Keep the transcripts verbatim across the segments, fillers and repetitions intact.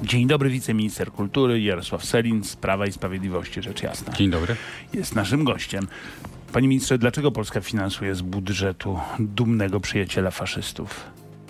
Dzień dobry, wiceminister kultury Jarosław Sellin z Prawa i Sprawiedliwości, rzecz jasna. Dzień dobry. Jest naszym gościem. Panie ministrze, dlaczego Polska finansuje z budżetu dumnego przyjaciela faszystów?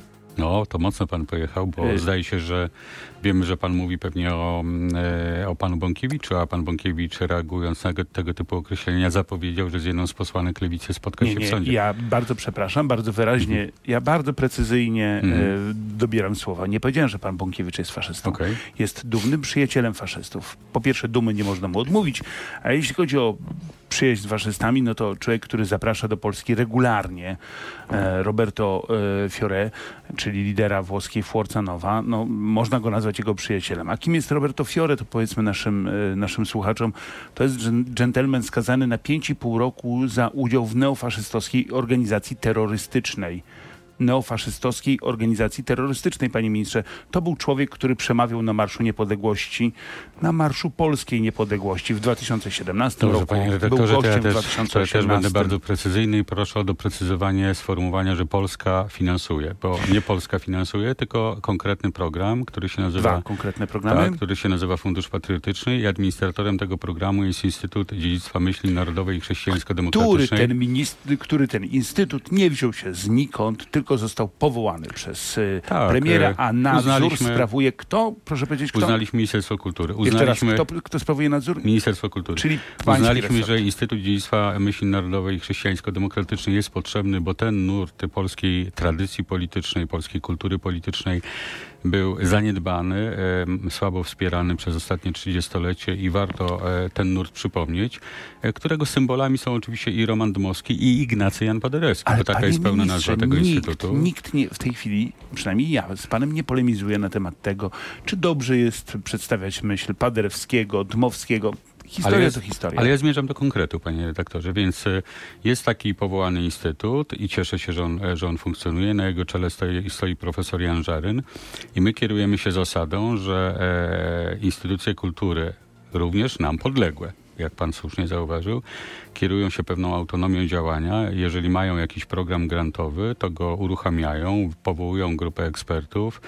No, to mocno pan pojechał, bo y- zdaje się, że wiemy, że pan mówi pewnie o, e, o panu Bąkiewiczu, a pan Bąkiewicz, reagując na tego typu określenia, zapowiedział, że z jedną z posłanek Lewicy spotka nie, się nie, w sądzie. Ja bardzo przepraszam, bardzo wyraźnie, mm. ja bardzo precyzyjnie mm. e, dobieram słowa. Nie powiedziałem, że pan Bąkiewicz jest faszystą. Okay. Jest dumnym przyjacielem faszystów. Po pierwsze, dumy nie można mu odmówić, a jeśli chodzi o przyjaźń z faszystami, no to człowiek, który zaprasza do Polski regularnie e, Roberto e, Fiore, czyli lidera włoskiej Forza Nuova, no można go nazwać jego przyjacielem. A kim jest Roberto Fiore, to powiedzmy naszym, e, naszym słuchaczom, to jest dżentelmen skazany na pięć i pół roku za udział w neofaszystowskiej organizacji terrorystycznej. neofaszystowskiej organizacji terrorystycznej, panie ministrze. To był człowiek, który przemawiał na Marszu Niepodległości, na Marszu Polskiej Niepodległości w dwa tysiące siedemnastym Dobrze, roku. panie redaktorze, był to ja gościem też, w dwa tysiące osiemnastym. też będę bardzo precyzyjny i proszę o doprecyzowanie sformułowania, że Polska finansuje, bo nie Polska finansuje, tylko konkretny program, który się nazywa... Dwa konkretne programy? Tak, który się nazywa Fundusz Patriotyczny i administratorem tego programu jest Instytut Dziedzictwa Myśli Narodowej i Chrześcijańsko-Demokratycznej. Który ten, ministr, który ten instytut nie wziął się znikąd, tylko został powołany przez tak, premiera, a nadzór sprawuje kto? Proszę powiedzieć, kto? Uznaliśmy Ministerstwo Kultury. Uznaliśmy, Jeszcze raz, kto, kto sprawuje nadzór? Ministerstwo Kultury. Czyli Uznaliśmy, resort. że Instytut Dziedzictwa Myśli Narodowej i Chrześcijańsko-Demokratycznej jest potrzebny, bo ten nurt polskiej tradycji politycznej, polskiej kultury politycznej był zaniedbany, e, słabo wspierany przez ostatnie trzydziestolecie i warto e, ten nurt przypomnieć, e, którego symbolami są oczywiście i Roman Dmowski i Ignacy Jan Paderewski, Ale bo taka jest pełna nazwa tego nikt, instytutu. Nikt nie, w tej chwili, przynajmniej ja z panem nie polemizuje na temat tego, czy dobrze jest przedstawiać myśl Paderewskiego, Dmowskiego. Historia ale to historia. Ale ja zmierzam do konkretu, panie redaktorze, więc jest taki powołany instytut i cieszę się, że on, że on funkcjonuje. Na jego czele stoi, stoi profesor Jan Żaryn i my kierujemy się zasadą, że e, instytucje kultury, również nam podległe, jak pan słusznie zauważył, kierują się pewną autonomią działania. Jeżeli mają jakiś program grantowy, to go uruchamiają, powołują grupę ekspertów,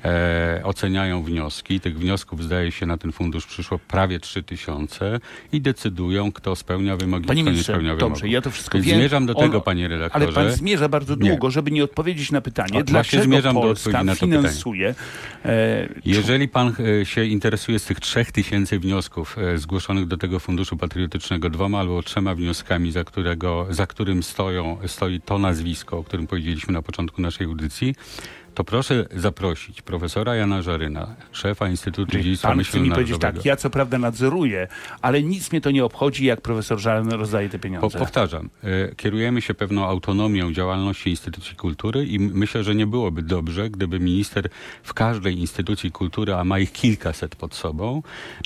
e, oceniają wnioski. Tych wniosków, zdaje się, na ten fundusz przyszło prawie trzy tysiące i decydują, kto spełnia wymogi, Panie kto nie ministrze, spełnia wymogów. dobrze, ja to wszystko Więc wiem. zmierzam do On, tego, panie redaktorze. Ale pan zmierza bardzo długo, nie. żeby nie odpowiedzieć na pytanie, o, dlaczego zmierzam Polska do na to finansuje... E, Jeżeli pan e, się interesuje z tych trzech tysięcy wniosków e, zgłoszonych do tego Funduszu Patriotycznego dwoma albo trzema wnioskami, za, którego, za którym stoją, stoi to nazwisko, o którym powiedzieliśmy na początku naszej audycji, to proszę zaprosić profesora Jana Żaryna, szefa Instytutu Dziedzictwa Myśli Narodowego. Pan chce mi powiedzieć tak, ja co prawda nadzoruję, ale nic mnie to nie obchodzi, jak profesor Żaryn rozdaje te pieniądze. Po, powtarzam, y, kierujemy się pewną autonomią działalności instytucji kultury i myślę, że nie byłoby dobrze, gdyby minister w każdej instytucji kultury, a ma ich kilkaset pod sobą,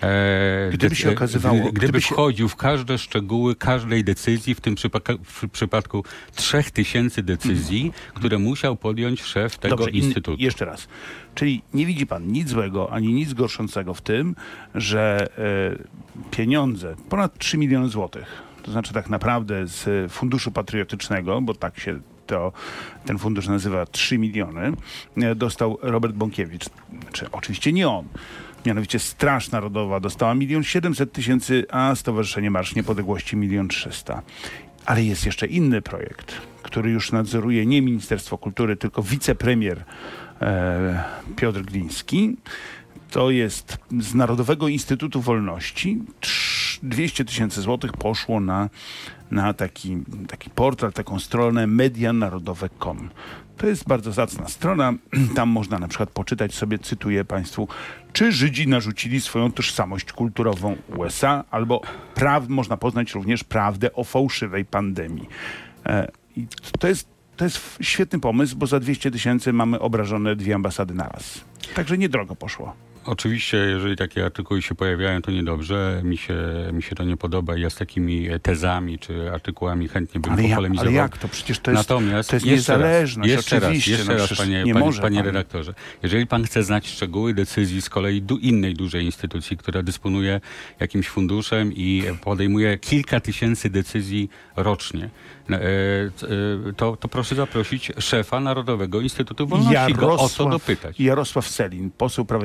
e, gdyby się okazywało, gdyby, gdyby się... wchodził w każde szczegóły każdej decyzji, w tym przypa- w przypadku trzech tysięcy decyzji, mm. które musiał podjąć szef tego Dobrze, instytutu. In, jeszcze raz. Czyli nie widzi pan nic złego, ani nic gorszącego w tym, że e, pieniądze, ponad trzy miliony złotych, to znaczy tak naprawdę z Funduszu Patriotycznego, bo tak się to ten fundusz nazywa trzy miliony, e, dostał Robert Bąkiewicz. Znaczy, oczywiście nie on. Mianowicie Straż Narodowa dostała milion siedemset tysięcy, a Stowarzyszenie Marsz Niepodległości milion trzysta. Ale jest jeszcze inny projekt, który już nadzoruje nie Ministerstwo Kultury, tylko wicepremier e, Piotr Gliński. To jest z Narodowego Instytutu Wolności. dwieście tysięcy złotych poszło na, na taki, taki portal, taką stronę media narodowe kropka com. To jest bardzo zacna strona. Tam można na przykład poczytać sobie, cytuję państwu, czy Żydzi narzucili swoją tożsamość kulturową U S A, albo praw, można poznać również prawdę o fałszywej pandemii. E, i to jest, to jest świetny pomysł, bo za dwieście tysięcy mamy obrażone dwie ambasady naraz. Także niedrogo poszło. Oczywiście, jeżeli takie artykuły się pojawiają, to niedobrze. Mi się, mi się to nie podoba. Ja z takimi tezami czy artykułami chętnie bym ale popolemizował. Ale jak to? Przecież to jest, Natomiast to jest niezależność. Raz, jeszcze oczywiście. raz, jeszcze no, raz panie, nie panie, może panie pan... redaktorze. Jeżeli pan chce znać szczegóły decyzji z kolei du innej dużej instytucji, która dysponuje jakimś funduszem i podejmuje kilka tysięcy decyzji rocznie, to, to proszę zaprosić szefa Narodowego Instytutu Wolności, go o co dopytać. Jarosław Sellin, poseł Prawa i Sprawiedliwości.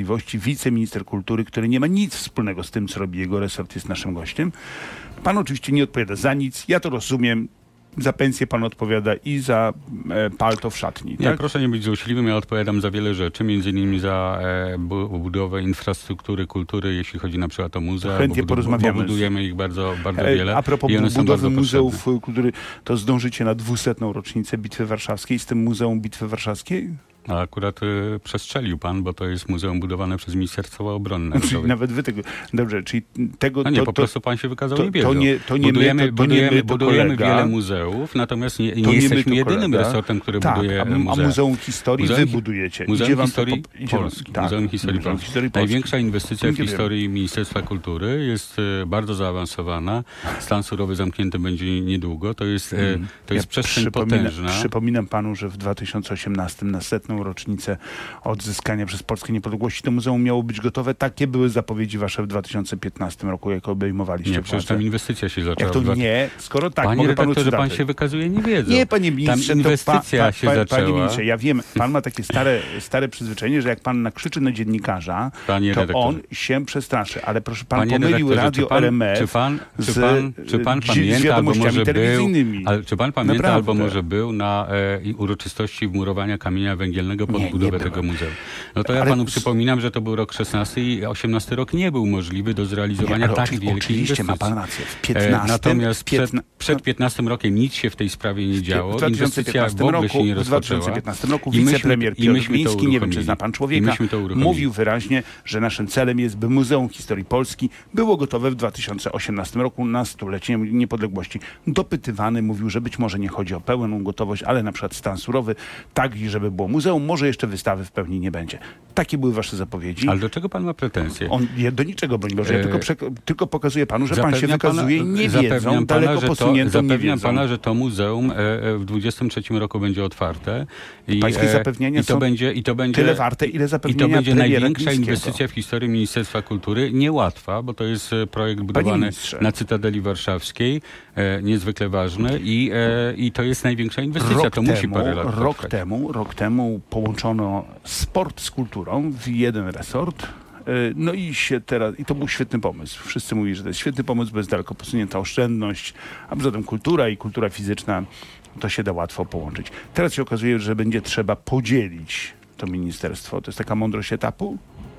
Sprawiedliwości, wiceminister kultury, który nie ma nic wspólnego z tym, co robi jego resort, jest naszym gościem. Pan oczywiście nie odpowiada za nic, ja to rozumiem. Za pensję pan odpowiada i za e, palto w szatni. Nie, tak? proszę nie być złośliwym, ja odpowiadam za wiele rzeczy, między innymi za e, bu- budowę infrastruktury kultury, jeśli chodzi na przykład o muzea. Chętnie bo, porozmawiamy. Bo budujemy ich bardzo, bardzo E, wiele. A propos i one są budowy bardzo Muzeów potrzebne. Kultury, to zdążycie na dwusetną rocznicę Bitwy Warszawskiej z tym Muzeum Bitwy Warszawskiej? A akurat y, przestrzelił pan, bo to jest muzeum budowane przez Ministerstwo Obrony Czyli Narodowej. nawet wy tego... Dobrze, czyli tego... No nie, to, po to, prostu pan się wykazał to- niewiedzą. to nie- to nie my, budujemy, to- to nie budujemy, my, to budujemy kolega. wiele muzeów, natomiast nie, to nie my, jesteśmy to jedynym kolega. resortem, który tak, buduje a, muzea. a Muzeum Historii Muzeum wy hi- budujecie. Muzeum Idzie wam to Historii po- idzie wam- Polski. tak, Muzeum Historii Muzeum Polski. Historii Polski. Największa inwestycja w Nie wiem. historii Ministerstwa Kultury jest e, bardzo zaawansowana. Stan surowy zamknięty będzie niedługo. To jest, e, to jest przestrzeń przypominam, potężna. Przypominam panu, że w dwa tysiące osiemnastym na setną rocznicę odzyskania przez Polskę niepodległości to muzeum miało być gotowe. Takie były zapowiedzi wasze w dwa tysiące piętnastym roku, jak obejmowaliście Nie, przecież władzę. tam inwestycja się zaczęła. Jak to w dwa- nie? Skoro tak, Panie mogę panu redaktorze, pan cytaty. się wykazuje niewiedzą. Nie, panie ministrze, Tam inwestycja to pa, pa, się pa, zaczęła. Panie ministrze, ja wiem, pan ma takie stare, stare przyzwyczajenie, że jak pan nakrzyczy na dziennikarza, Panie to redaktorze. on się przestraszy. Ale proszę, pan Panie pomylił redaktorze, radio czy pan, R M F czy pan, czy z, pan, czy pan z pamięta, albo wiadomościami może był, telewizyjnymi. ale czy pan pamięta, Naprawdę. albo może był na e, i uroczystości wmurowania kamienia węgielnego pod Nie, nie budowę byłem. tego muzeum? No to ja Ale panu z- przypominam, że to był rok szesnasty i osiemnasty rok nie był możliwy do zrealizowania Nie, ale tak oczy- wielkiej oczywiście ma inwestycji. pan rację. W E, piętnastym, Natomiast przed, piętna- przed piętnastym rokiem nic się w tej sprawie nie działo. W dwa tysiące Inwestycja w piętnastym ogóle roku, się nie w dwa tysiące rozpoczęła. piętnastym roku I myśmy- wicepremier i Piotr myśmy to Gliński, nie wiem czy uruchomili. zna pan I człowieka, myśmy to uruchomili. mówił wyraźnie, że naszym celem jest, by Muzeum Historii Polski było gotowe w dwa tysiące osiemnastym roku na stulecie niepodległości. Dopytywany mówił, że być może nie chodzi o pełną gotowość, ale na przykład stan surowy, tak i żeby było muzeum, może jeszcze wystawy w pełni nie będzie. Takie były wasze zapowiedzi. Ale do czego pan ma pretensje? On nie, do niczego, broń Boże. Ja E, tylko, przek- tylko pokazuję panu, że pan się Zapewniam wykazuje pana- niewiedzą, zapewniam daleko pana, że to, posuniętą Zapewniam niewiedzą. pana, że to muzeum e, e, w dwudziestym trzecim roku będzie otwarte. I, Pańskie e, zapewnienia i to są będzie, i to będzie, Tyle warte, ile I to zapewnienia będzie premiera największa Glińskiego. inwestycja w historii Ministerstwa Kultury. Niełatwa, bo to jest e, projekt budowany ministrze. na Cytadeli Warszawskiej, e, niezwykle ważny i, e, i to jest największa inwestycja. Rok to musi temu, parę lat rok potrwać. temu, rok temu połączono sport z kulturą w jeden resort. Y, No i się teraz, i to był świetny pomysł. Wszyscy mówili, że to jest świetny pomysł, bo jest daleko posunięta oszczędność, a poza tym kultura i kultura fizyczna to się da łatwo połączyć. Teraz się okazuje, że będzie trzeba podzielić to ministerstwo. To jest taka mądrość etapu?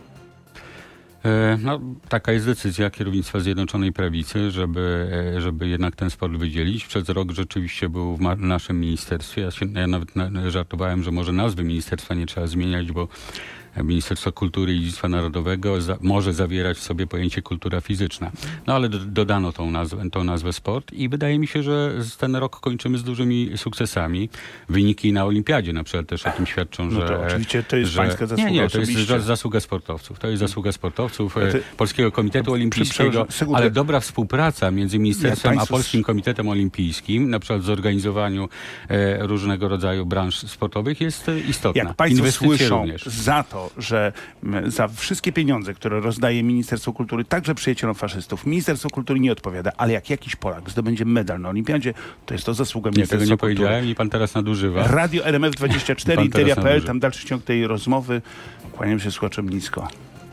E, No, taka jest decyzja kierownictwa Zjednoczonej Prawicy, żeby, e, żeby jednak ten sport wydzielić. Przez rok rzeczywiście był w ma- naszym ministerstwie. Ja, się, ja nawet na, żartowałem, że może nazwy ministerstwa nie trzeba zmieniać, bo Ministerstwo Kultury i Dziedzictwa Narodowego za, może zawierać w sobie pojęcie kultura fizyczna. No ale do, dodano tą nazwę, tą nazwę sport i wydaje mi się, że z- ten rok kończymy z dużymi sukcesami. Wyniki na Olimpiadzie na przykład też o tym świadczą, No że... to oczywiście to jest że, pańska zasługa Nie, nie, to jest osobiście. za- zasługa sportowców. To jest zasługa sportowców, Ale e, ty- Polskiego Komitetu Olimpijskiego, przepraszam, sekundę. ale dobra współpraca między ministerstwem państwo a Polskim Komitetem Olimpijskim, na przykład w zorganizowaniu e, różnego rodzaju branż sportowych jest e, istotna. Jak państwo Inwestycje słyszą również. za to, że m, za wszystkie pieniądze, które rozdaje Ministerstwo Kultury, także przyjaciołom faszystów, Ministerstwo Kultury nie odpowiada, ale jak jakiś Polak zdobędzie medal na Olimpiadzie, to jest to zasługa Nie, tego Ministerstwa nie Kultury. powiedziałem i pan teraz nadużywa. Radio R M F dwadzieścia cztery, Pan Interia teraz kropka p l, nadużywa. tam dalszy ciąg tej rozmowy. Kłaniam się słuchaczom nisko.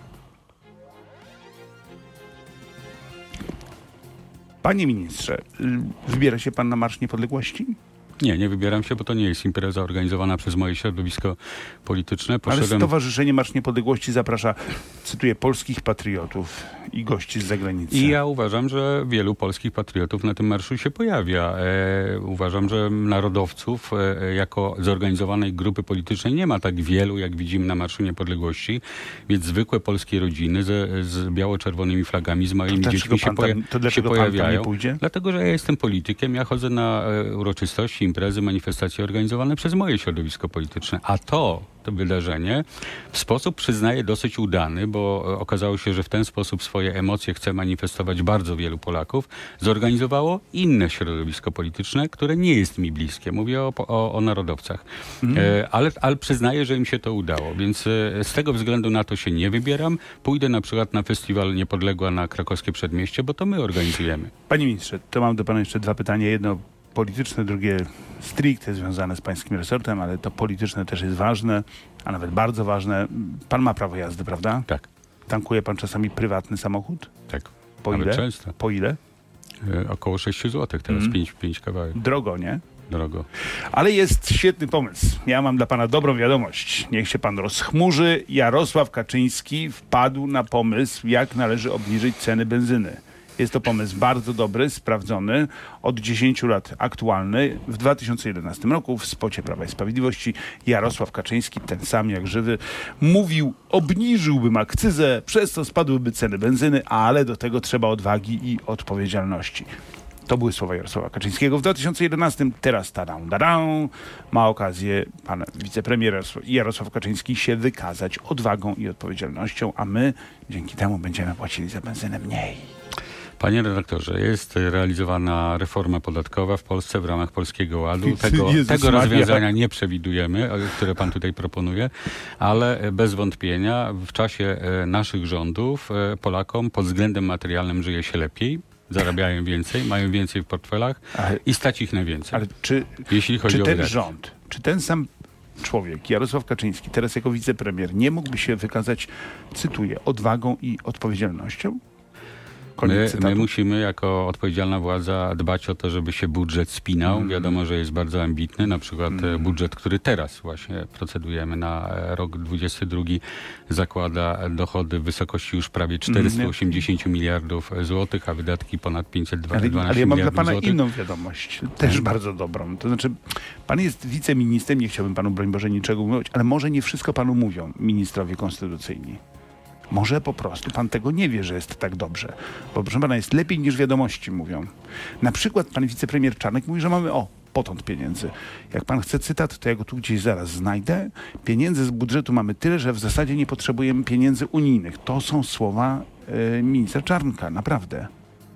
Panie ministrze, y, wybiera się pan na Marsz Niepodległości? Nie, nie wybieram się, bo to nie jest impreza organizowana przez moje środowisko polityczne. Ale Poszedłem... Stowarzyszenie Marsz Niepodległości zaprasza, cytuję, polskich patriotów i gości z zagranicy. I ja uważam, że wielu polskich patriotów na tym marszu się pojawia. E, uważam, że narodowców e, jako zorganizowanej grupy politycznej nie ma tak wielu, jak widzimy na Marszu Niepodległości, więc zwykłe polskie rodziny z, z biało-czerwonymi flagami, z małymi dlaczego dziećmi się, pan tam- poja- to dlaczego się pan tam nie pojawiają. pójdzie? Dlatego, że ja jestem politykiem, ja chodzę na e, uroczystości, imprezy, manifestacje organizowane przez moje środowisko polityczne. A to, to wydarzenie w sposób, przyznaję, dosyć udany, bo e, okazało się, że w ten sposób swoje emocje chce manifestować bardzo wielu Polaków, zorganizowało inne środowisko polityczne, które nie jest mi bliskie. Mówię o, o, o narodowcach. E, ale, ale przyznaję, że im się to udało, więc e, z tego względu na to się nie wybieram. Pójdę na przykład na festiwal Niepodległa na Krakowskie Przedmieście, bo to my organizujemy. Panie ministrze, to mam do pana jeszcze dwa pytania. Jedno polityczne, drugie stricte związane z pańskim resortem, ale to polityczne też jest ważne. a nawet bardzo ważne. Pan ma prawo jazdy, prawda? Tak, Tankuje pan czasami prywatny samochód? tak. Po Nawet ile? często. Po ile? E, około sześć złotych teraz, Mm. pięć, pięć kawałek. Drogo, nie? Drogo. Ale jest świetny pomysł. Ja mam dla pana dobrą wiadomość. Niech się pan rozchmurzy. Jarosław Kaczyński wpadł na pomysł, jak należy obniżyć ceny benzyny. Jest to pomysł bardzo dobry, sprawdzony, od dziesięciu lat aktualny. W dwa tysiące jedenastym roku w spocie Prawa i Sprawiedliwości Jarosław Kaczyński, ten sam jak żywy, mówił, obniżyłbym akcyzę, przez co spadłyby ceny benzyny, ale do tego trzeba odwagi i odpowiedzialności. To były słowa Jarosława Kaczyńskiego w dwa tysiące jedenastym. Teraz tadam, tadam, ma okazję pan wicepremier Jarosław- Jarosław Kaczyński się wykazać odwagą i odpowiedzialnością, a my dzięki temu będziemy płacili za benzynę mniej. Panie redaktorze, jest realizowana reforma podatkowa w Polsce w ramach Polskiego Ładu. Tego, Jezus tego Maria. rozwiązania nie przewidujemy, o- które pan tutaj proponuje, ale bez wątpienia w czasie e, naszych rządów e, Polakom pod względem materialnym żyje się lepiej, zarabiają więcej, mają więcej w portfelach Ale- i stać ich na więcej. Ale czy, Jeśli chodzi czy o ten wydatki. rząd, czy ten sam człowiek, Jarosław Kaczyński, teraz jako wicepremier, nie mógłby się wykazać, cytuję, odwagą i odpowiedzialnością? Koniec My, cytatu. my musimy jako odpowiedzialna władza dbać o to, żeby się budżet spinał. Mm. Wiadomo, że jest bardzo ambitny. Na przykład e, Mm. budżet, który teraz właśnie procedujemy na e, rok dwudziesty drugi zakłada dochody w wysokości już prawie czterysta osiemdziesiąt miliardów złotych, a wydatki ponad pięćset Ale, dwanaście ale ja mam dla miliardów pana złotych. inną wiadomość, też bardzo dobrą. To znaczy, pan jest wiceministrem, nie chciałbym panu, broń Boże, niczego mówić, ale może nie wszystko panu mówią ministrowie konstytucyjni. Może po prostu pan tego nie wie, że jest tak dobrze. Bo proszę pana, jest lepiej niż wiadomości mówią. Na przykład pan wicepremier Czarnek mówi, że mamy o, potąd pieniędzy. Jak pan chce cytat, to ja go tu gdzieś zaraz znajdę. Pieniędzy z budżetu mamy tyle, że w zasadzie nie potrzebujemy pieniędzy unijnych. To są słowa e, ministra Czarnka, naprawdę.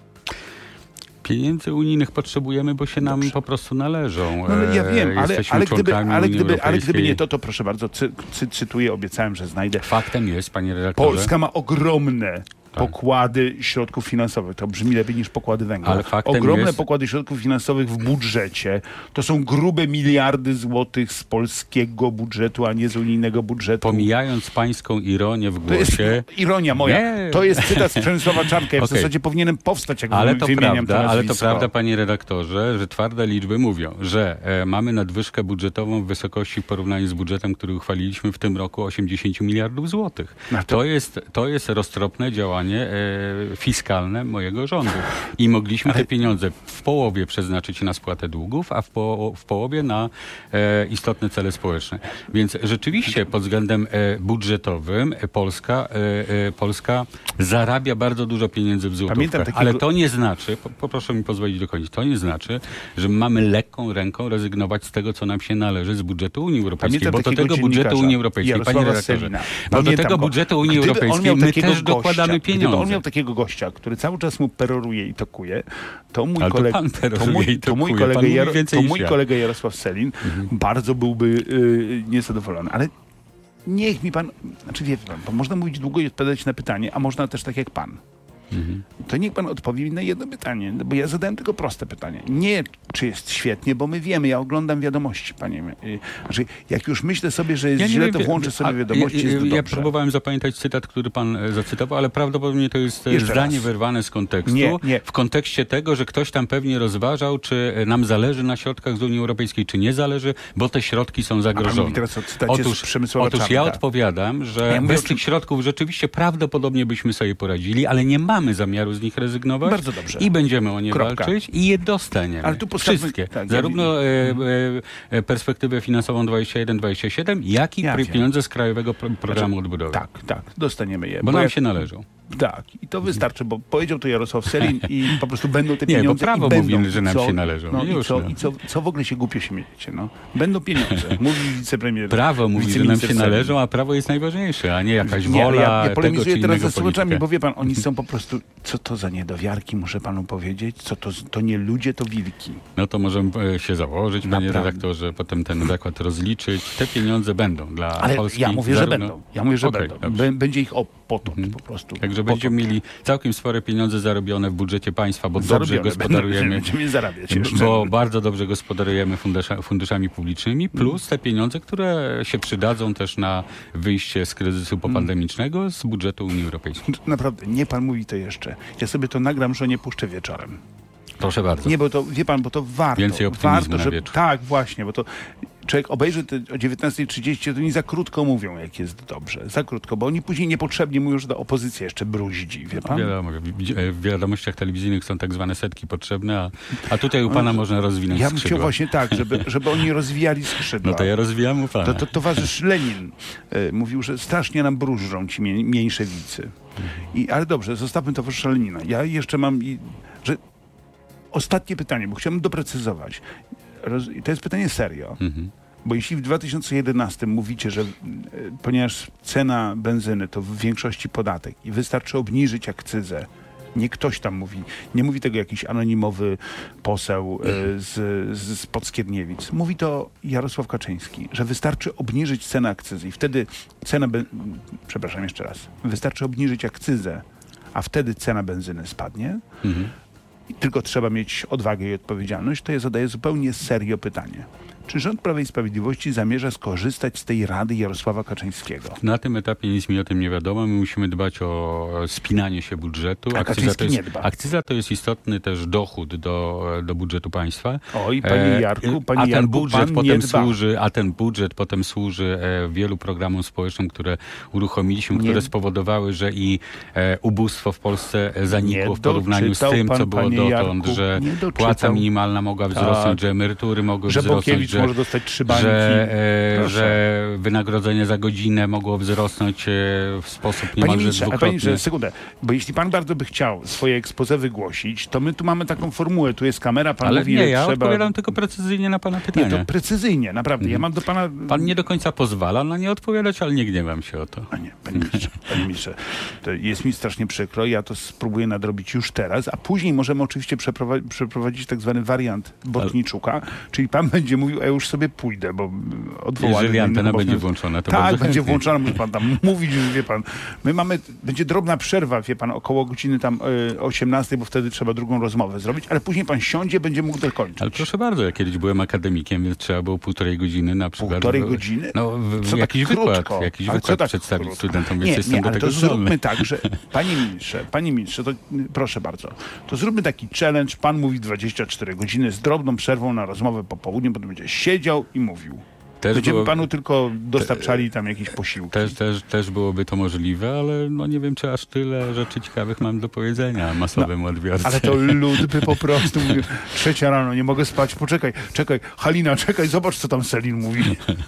Pieniędzy unijnych potrzebujemy, bo się nam Dobrze. po prostu należą. No, ale ja E, wiem, ale, Jesteśmy ale, gdyby, członkami ale, Unii gdyby, ale gdyby Europejskiej. nie to, to proszę bardzo, cy, cy, cytuję, obiecałem, że znajdę. Faktem jest, panie redaktorze. Polska ma ogromne pokłady środków finansowych. To brzmi lepiej niż pokłady węgla. Ale faktem Ogromne jest- pokłady środków finansowych w budżecie. To są grube miliardy złotych z polskiego budżetu, a nie z unijnego budżetu. Pomijając pańską ironię w To jest głosie, ironia moja. Nie. To jest cytat z Przemysława Czarnka. Ja w Okej. zasadzie powinienem powstać, jak ale to, wymieniam prawda, to ale to nazwisko. prawda, panie redaktorze, że twarde liczby mówią, że e, mamy nadwyżkę budżetową w wysokości w porównaniu z budżetem, który uchwaliliśmy w tym roku osiemdziesiąt miliardów złotych. No to- To jest, to jest roztropne działanie e, fiskalne mojego rządu. I mogliśmy te pieniądze w połowie przeznaczyć na spłatę długów, a w, po, w połowie na e, istotne cele społeczne. Więc rzeczywiście pod względem e, budżetowym e, Polska, e, e, Polska zarabia bardzo dużo pieniędzy w Pamiętam złotówkach. takiego- Ale to nie znaczy, po, poproszę mi pozwolić dokończyć, to nie znaczy, że mamy lekką ręką rezygnować z tego, co nam się należy z budżetu Unii Europejskiej. Pamiętam Bo do takiego tego budżetu dziennikarza, Unii Europejskiej, panie Jarosława redaktorze, Sellina. bo do Pamiętam tego go. budżetu Unii Gdyby on Europejskiej miał my takiego też dokładamy gościa, pieniądze. Gdyby on miał takiego gościa, który cały czas mu peroruje i tokuje, to mój, Ale to kolega, pan to peroruje mój, i to mój tokuje. Pan kolega, mówi Jaro, więcej to niż mój ja. kolega Jarosław Sellin bardzo byłby y, niezadowolony. Ale niech mi pan, znaczy wie pan, bo można mówić długo i odpowiadać na pytanie, a można też tak jak pan. Mhm. To niech pan odpowie mi na jedno pytanie, no bo ja zadałem tylko proste pytanie. Nie, czy jest świetnie, bo my wiemy, ja oglądam wiadomości, panie. y, Znaczy, jak już myślę sobie, że jest Ja nie źle, wiem, to wie- włączę sobie a- wiadomości, ja, jest to ja, ja dobrze. próbowałem zapamiętać cytat, który pan e, zacytował, ale prawdopodobnie to jest e, Jeszcze zdanie raz. wyrwane z kontekstu. Nie, nie. W kontekście tego, że ktoś tam pewnie rozważał, czy e, nam zależy na środkach z Unii Europejskiej, czy nie zależy, bo te środki są A pan zagrożone. mówi teraz o cytacie z Przemysława otóż Czarnka. ja odpowiadam, że Ja mówię bez o czym- tych środków rzeczywiście prawdopodobnie byśmy sobie poradzili, ale nie mamy zamiaru z nich rezygnować. Bardzo dobrze. I będziemy o nie Kropka. walczyć i je dostaniemy. Ale tu postawmy- Wszystkie. tak, ja Zarówno e, e, e, perspektywę finansową dwadzieścia jeden dwadzieścia siedem, jak i Ja pr- wiem. pieniądze z Krajowego Pro- Programu Odbudowy. Tak, tak, dostaniemy je. Bo nam ja- się należą. Tak, i to wystarczy, bo powiedział to Jarosław Sellin i po prostu będą te Nie, bo pieniądze. prawo i będą. mówi, że nam co, się należą. No, Już, i, co, no. i co, co w ogóle się głupio śmiejecie? No? Będą pieniądze, mówi wicepremier. Prawo mówi, że nam wiceminister się Sellin. należą, a prawo jest najważniejsze, a nie jakaś Nie, ale wola ja, ja tego polemizuję czy teraz innego ze słuchaczami, polityka. bo wie pan, oni są po prostu, co to za niedowiarki, muszę panu powiedzieć, co to, to nie ludzie, to wilki. No to możemy e, się założyć, panie Naprawdę. redaktorze, potem ten zakład rozliczyć. Te pieniądze będą dla Ale Polski. ja mówię, że zarówno- będą. Ja mówię, że Okej, będą. dobrze. Bę- Będzie ich o potąd Mhm. po prostu. Także potąd. będziemy mieli całkiem spore pieniądze zarobione w budżecie państwa, bo dobrze Zarobione. gospodarujemy. Będziemy zarabiać jeszcze. Bo bardzo dobrze gospodarujemy fundusza, funduszami publicznymi, plus te pieniądze, które się przydadzą też na wyjście z kryzysu popandemicznego z budżetu Unii Europejskiej. Naprawdę, nie pan mówi to jeszcze. Ja sobie to nagram, że nie puszczę wieczorem. Proszę bardzo. Nie, bo to, wie pan, bo to warto. Więcej optymizmu warto, na żeby, wieczór. Tak, właśnie, bo to człowiek obejrzy te o dziewiętnasta trzydzieści, to oni za krótko mówią, jak jest dobrze. Za krótko, bo oni później niepotrzebnie mówią, że ta opozycja jeszcze bruździ, wie pan? Wiadomo, w wiadomościach telewizyjnych są tak zwane setki potrzebne, a, a tutaj u pana można rozwinąć Ja bym skrzydła. chciał właśnie tak, żeby, żeby oni rozwijali skrzydła. No to ja rozwijam u pana. To, to towarzysz Lenin e, mówił, że strasznie nam brużą ci mie- mniejszewicy. I, ale dobrze, zostawmy towarzysza Lenina. Ja jeszcze mam, i, że ostatnie pytanie, bo chciałbym doprecyzować. Roz, i to jest pytanie serio. Mhm. Bo jeśli w dwa tysiące jedenastym mówicie, że e, ponieważ cena benzyny to w większości podatek i wystarczy obniżyć akcyzę, nie ktoś tam mówi, nie mówi tego jakiś anonimowy poseł e, z, z, z Podskierniewic. Mówi to Jarosław Kaczyński, że wystarczy obniżyć cenę akcyzy i wtedy cena, ben... przepraszam jeszcze raz, wystarczy obniżyć akcyzę, a wtedy cena benzyny spadnie. Mhm. I tylko trzeba mieć odwagę i odpowiedzialność. To ja zadaję zupełnie serio pytanie. Czy rząd Prawa i Sprawiedliwości zamierza skorzystać z tej rady Jarosława Kaczyńskiego? Na tym etapie nic mi o tym nie wiadomo. My musimy dbać o spinanie się budżetu. A Akcyza to, Kaczyński jest, nie dba. akcyza to jest istotny też dochód do, do budżetu państwa. Oj, panie Jarku, panie a ten Jarku, budżet pan nie potem dba. służy, a ten budżet potem służy e, wielu programom społecznym, które uruchomiliśmy, Nie. które spowodowały, że i e, ubóstwo w Polsce zanikło Nie w porównaniu z doczytał tym, pan, co było panie dotąd, Jarku, że nie doczytał. płaca minimalna mogła wzrosnąć, Tak. że emerytury mogły Że wzrosnąć, Bokiewicz że może dostać trzy bańki. że, e, Proszę. że wynagrodzenie za godzinę mogło wzrosnąć e, w sposób Panie niemalże ministrze, a panie dwukrotny. ministrze, sekundę, bo jeśli pan bardzo by chciał swoje expose wygłosić, to my tu mamy taką formułę, tu jest kamera, pan Ale mówi, nie, że ja trzeba... odpowiadam tylko precyzyjnie na pana Nie, pytanie. to precyzyjnie, naprawdę. Ja mam do pana... Pan nie do końca pozwala na nie odpowiadać, ale nie gniewam się o to. A nie, panie ministrze, panie ministrze, to jest mi strasznie przykro, ja to spróbuję nadrobić już teraz, a później możemy oczywiście przeprowadzić, przeprowadzić tak zwany wariant Bortniczuka, czyli pan będzie mówił, a ja już sobie pójdę, bo odwołany... Jeżeli antena innych będzie obowiązków- włączona, to Tak, bardzo będzie chętnie. włączona, może pan tam mówić, że wie pan. My mamy, będzie drobna przerwa, wie pan, około godziny tam y, osiemnastej, bo wtedy trzeba drugą rozmowę zrobić, ale później pan siądzie, będzie mógł dokończyć. Ale proszę bardzo, ja kiedyś byłem akademikiem, więc trzeba było półtorej godziny na przykład... Półtorej w- godziny? No, w, Co jakiś tak wykład, krótko? jakiś Ale co wykład tak przedstawić krótko? studentom, więc Nie, jestem nie, do ale tego to zdolny. zróbmy tak, że panie ministrze, panie ministrze, to y, proszę bardzo, to zróbmy taki challenge, pan mówi dwadzieścia cztery godziny z drobną przerwą na rozmowę po południu, potem będzie siedział i mówił. Też Będziemy było- panu tylko dostarczali tam jakieś posiłki. Też, też, też byłoby to możliwe, ale no nie wiem, czy aż tyle rzeczy ciekawych mam do powiedzenia masowemu odbiorcy. Ale to lud by po prostu mówił, trzecia rano, nie mogę spać, poczekaj, czekaj, Halina, czekaj, zobacz, co tam Selin mówi.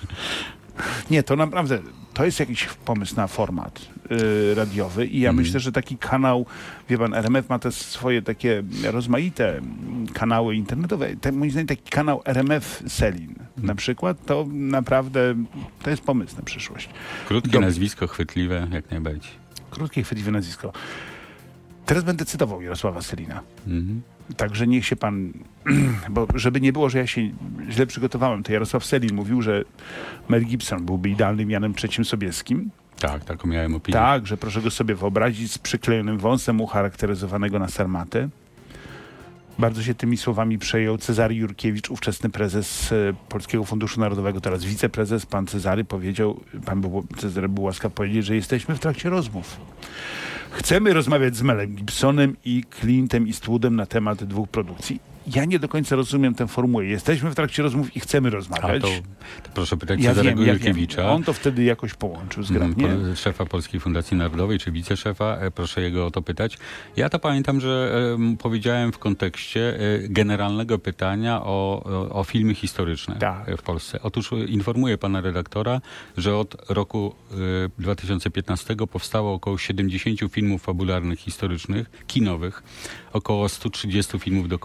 Nie, to naprawdę, to jest jakiś pomysł na format y, radiowy i ja Mhm. myślę, że taki kanał, wie pan, R M F ma te swoje takie rozmaite mm, kanały internetowe. Ten, moim zdaniem taki kanał R M F Selin Mhm. na przykład, to naprawdę, to jest pomysł na przyszłość. Krótkie Dob- nazwisko, chwytliwe, jak najbardziej. Krótkie, chwytliwe nazwisko. Teraz będę cytował Jarosława Selina. Mhm. Także niech się pan, bo żeby nie było, że ja się źle przygotowałem, to Jarosław Selin mówił, że Mel Gibson byłby idealnym Janem trzecim Sobieskim. Tak, taką miałem opinię. Tak, że proszę go sobie wyobrazić z przyklejonym wąsem ucharakteryzowanego na sarmatę. Bardzo się tymi słowami przejął Cezary Jurkiewicz, ówczesny prezes e, Polskiego Funduszu Narodowego, teraz wiceprezes. Pan Cezary powiedział, pan był, Cezary był łaskaw powiedzieć, że jesteśmy w trakcie rozmów. Chcemy rozmawiać z Melem Gibsonem i Clintem Eastwoodem na temat dwóch produkcji. Ja nie do końca rozumiem tę formułę. Jesteśmy w trakcie rozmów i chcemy A rozmawiać. to, to proszę pytać ja Cezarego wiem, ja Jurkiewicza. wiem. On to wtedy jakoś połączył zgrabnie. Mm, po- szefa Polskiej Fundacji Narodowej, czy wiceszefa, e, proszę jego o to pytać. Ja to pamiętam, że em, powiedziałem w kontekście e, generalnego pytania o, o, o filmy historyczne Tak. e, w Polsce. Otóż e, informuję pana redaktora, że od roku e, dwa tysiące piętnastego powstało około siedemdziesiąt filmów fabularnych, historycznych, kinowych, około sto trzydzieści filmów dokumentalnych.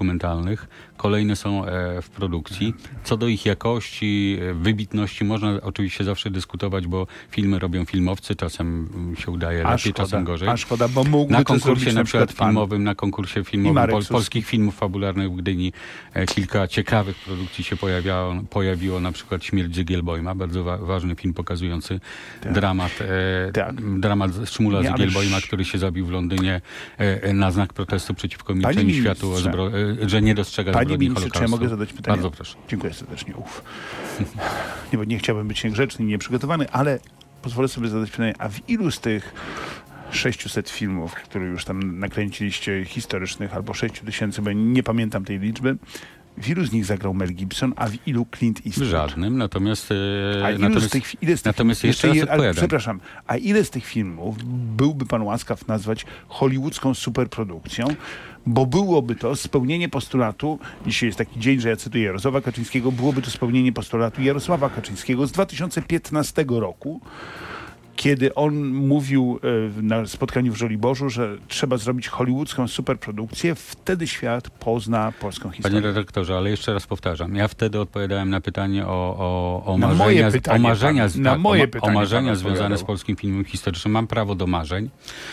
dokumentalnych, kolejne są e, w produkcji. Co do ich jakości, e, wybitności, można oczywiście zawsze dyskutować, bo filmy robią filmowcy, czasem się udaje A lepiej, szkoda, czasem gorzej. a szkoda, bo mógłby Na to konkursie zrobić na na przykład przykład pan. filmowym, na konkursie filmowym Marek pol, Suski. polskich filmów fabularnych w Gdyni e, kilka ciekawych produkcji się pojawiało, pojawiło, na przykład Śmierć Zygielbojma, bardzo wa ważny film pokazujący Tak. dramat, e, Tak. dramat Szmula Nie, ale Zygielbojma, sz- który się zabił w Londynie e, na znak protestu przeciwko Panie milczeniu ministrze, światu, o zbro- e, że nie dostrzega Panie zbrodni ministrze, czy ja Holokaustu. mogę zadać pytanie? Bardzo proszę. Dziękuję serdecznie. Uf. Nie, bo nie chciałbym być niegrzeczny, nieprzygotowany, ale pozwolę sobie zadać pytanie, a w ilu z tych sześciuset filmów, które już tam nakręciliście, historycznych, albo sześć tysięcy, bo nie pamiętam tej liczby, w ilu z nich zagrał Mel Gibson, a w ilu Clint W Eastwood? żadnym, natomiast... e, A ilu natomiast z tych, ile z tych natomiast filmów, jeszcze raz je- ale, odpowiadam. przepraszam, a ile z tych filmów byłby pan łaskaw nazwać hollywoodzką superprodukcją? Bo byłoby to spełnienie postulatu, dzisiaj jest taki dzień, że ja cytuję Jarosława Kaczyńskiego, byłoby to spełnienie postulatu Jarosława Kaczyńskiego z dwa tysiące piętnastego roku, kiedy on mówił e, na spotkaniu w Żoliborzu, że trzeba zrobić hollywoodzką superprodukcję, wtedy świat pozna polską historię. Panie redaktorze, ale jeszcze raz powtarzam. Ja wtedy odpowiadałem na pytanie o, o, o Na marzenia, moje pytanie o marzenia, pan- z- na tak, moje o, ma- pytanie o pan marzenia odpowiadał. związane z polskim filmem historycznym. Mam prawo do marzeń,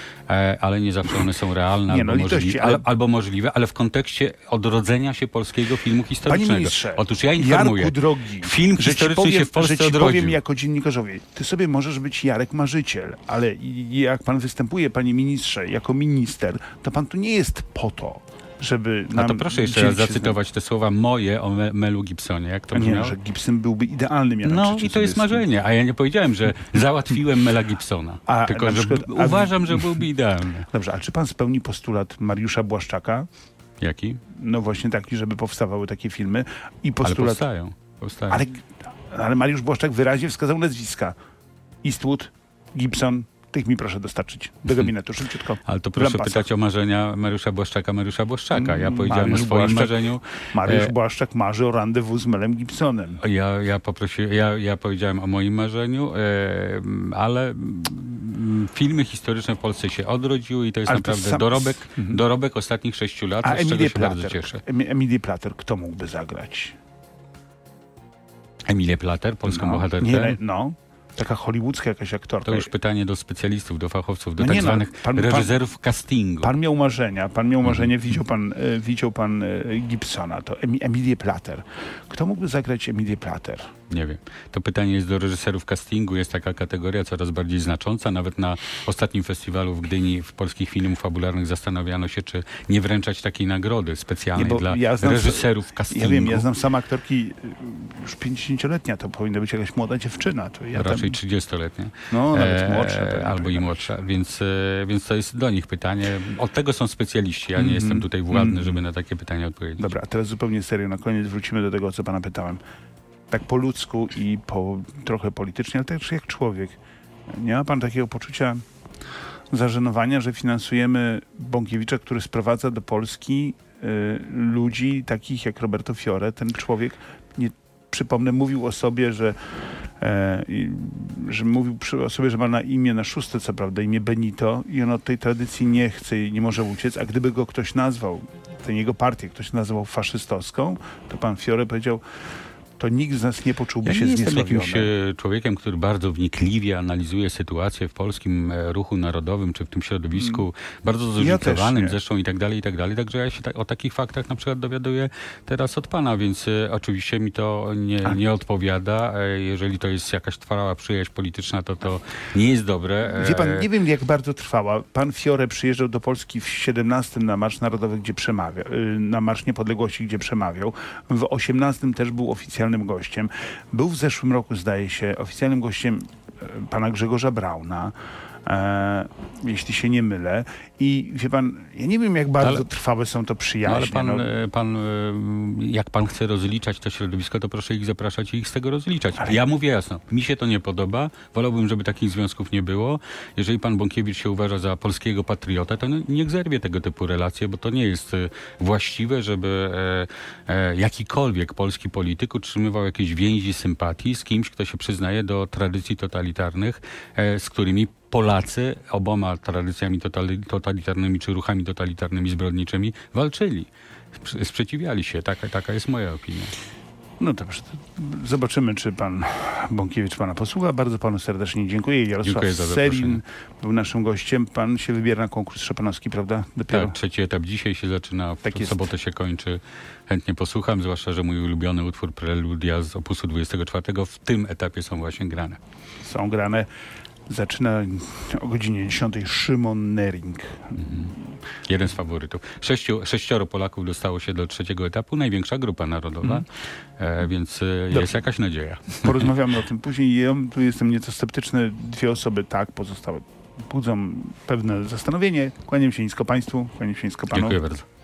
e, ale nie zawsze one są realne Nie, albo, no litości, możliwe, ale- ale... albo możliwe, ale w kontekście odrodzenia się polskiego filmu historycznego. Panie ministrze, Otóż ja informuję, Jarku drogi, film że ci historyczny powiem, się w Polsce że ci odrodził. powiem jako dziennikarzowi, ty sobie możesz być Jarek Marzyciel, ale i- jak pan występuje, panie ministrze, jako minister, to pan tu nie jest po to, żeby A nam to proszę jeszcze raz dzielić się z- zacytować te słowa moje o Me- Melu Gibsonie. Jak to A nie, brzmiało? że Gibson byłby idealnym Janem No trzecim i to jest Sobieskim. marzenie, a ja nie powiedziałem, że załatwiłem Mela Gibsona. A tylko, na że przykład- a w- uważam, że byłby idealny. Dobrze, a czy pan spełni postulat Mariusza Błaszczaka? Jaki? No właśnie taki, żeby powstawały takie filmy i Ale postulat... powstają. powstają. Ale, ale Mariusz Błaszczak wyraźnie wskazał nazwiska. Eastwood, Gibson, tych mi proszę dostarczyć do gabinetu, szybciutko. Ale to proszę Lampasa. pytać o marzenia Mariusza Błaszczaka, Mariusza Błaszczaka. Ja Mm, powiedziałem Mariusz o swoim Błaszczak- marzeniu. Mariusz E, Błaszczak marzy o randewu z Melem Gibsonem. Ja, ja, poprosiłem, ja, ja powiedziałem o moim marzeniu, e, ale mm, filmy historyczne w Polsce się odrodziły i to jest Ale to naprawdę sam- dorobek, Mhm. dorobek ostatnich sześciu lat, A z czego Emilię się bardzo Plater, cieszę. Emi- Emilię Plater, kto mógłby zagrać? Emilię Plater, polską no, bohaterkę. nie, no, taka hollywoodzka jakaś aktorka. To już pytanie do specjalistów, do fachowców, do No tak nie no, zwanych pan- pan- reżyserów castingu. Pan miał marzenia, pan miał Mhm. marzenie, widział pan, e, widział pan e, Gibsona, to Emi- Emilię Plater. Kto mógłby zagrać Emilię Plater? Nie wiem. To pytanie jest do reżyserów castingu. Jest taka kategoria coraz bardziej znacząca. Nawet na ostatnim festiwalu w Gdyni w polskich filmów fabularnych zastanawiano się, czy nie wręczać takiej nagrody specjalnej Nie, bo dla ja znam- reżyserów castingu. Ja wiem, ja znam sam aktorki y, już pięćdziesięcioletnia, to powinna być jakaś młoda dziewczyna. To ja Raczej tam, trzydziestoletnie. no, nawet E, młodsza. to ja albo tak- i młodsza. Więc, e, więc to jest do nich pytanie. Od tego są specjaliści. Ja nie Mhm. jestem tutaj władny, Mhm. żeby na takie pytanie odpowiedzieć. Dobra, a teraz zupełnie serio, na koniec wrócimy do tego, o co pana pytałem. Tak po ludzku i po, trochę politycznie, ale też jak człowiek. Nie ma pan takiego poczucia zażenowania, że finansujemy Bąkiewicza, który sprowadza do Polski y, ludzi takich jak Roberto Fiore. Ten człowiek, nie przypomnę, mówił o sobie, że, e, i, że mówił przy, o sobie, że ma na imię, na szóste co prawda, imię Benito i on od tej tradycji nie chce i nie może uciec, a gdyby go ktoś nazwał, tę jego partię ktoś nazwał faszystowską, to pan Fiore powiedział, to nikt z nas nie poczułby Ja się nie jestem zniesławiony. jakimś e, człowiekiem, który bardzo wnikliwie analizuje sytuację w polskim e, ruchu narodowym, czy w tym środowisku, bardzo zróżnicowanym nie. zresztą i tak dalej, i tak dalej. Także ja się ta, o takich faktach na przykład dowiaduję teraz od pana, więc e, oczywiście mi to nie, A. nie odpowiada. E, jeżeli to jest jakaś trwała przyjaźń polityczna, to to nie jest dobre. E, Wie pan, nie wiem jak bardzo trwała. Pan Fiore przyjeżdżał do Polski w siedemnastym na Marsz Narodowy, gdzie przemawiał, y, na Marsz Niepodległości, gdzie przemawiał. W osiemnastym też był oficjalnym gościem. Był w zeszłym roku, zdaje się, oficjalnym gościem e, pana Grzegorza Brauna, e, jeśli się nie mylę. I wie pan, ja nie wiem jak bardzo Ale- trwałe są to No przyjaźnie. ale pan, no. e, pan, e, jak pan chce rozliczać to środowisko, to proszę ich zapraszać i ich z tego rozliczać. Ale- Ja mówię jasno, mi się to nie podoba, wolałbym, żeby takich związków nie było. Jeżeli pan Bąkiewicz się uważa za polskiego patriotę, to no, niech zerwie tego typu relacje, bo to nie jest e, właściwe, żeby e, e, jakikolwiek polski polityk utrzymywał jakieś więzi sympatii z kimś, kto się przyznaje do tradycji totalitarnych, e, z którymi Polacy oboma tradycjami totali- totalitarnymi czy ruchami totalitarnymi zbrodniczymi walczyli. Sprze- Sprzeciwiali się. Taka, taka jest moja opinia. No dobrze. Zobaczymy, czy pan Bąkiewicz pana posłucha. Bardzo panu serdecznie dziękuję. Jarosław Dziękuję za Sellin zaproszenie. był naszym gościem. Pan się wybiera na konkurs szopenowski, prawda? Dopiero. Tak, trzeci etap dzisiaj się zaczyna, w Tak jest. sobotę się kończy. Chętnie posłucham, zwłaszcza, że mój ulubiony utwór Preludia z opusu dwudziestego czwartego w tym etapie są właśnie grane. Są grane. Zaczyna o godzinie dziesiątej Szymon Nering. Jeden z faworytów. Sześciu, sześcioro Polaków dostało się do trzeciego etapu, największa grupa narodowa, e, więc e, jest Dobrze. jakaś nadzieja. Porozmawiamy o tym później. Ja tu jestem nieco sceptyczny. Dwie osoby tak, pozostałe budzą pewne zastanowienie. Kłaniam się nisko państwu, kłaniam się nisko panu. Dziękuję bardzo.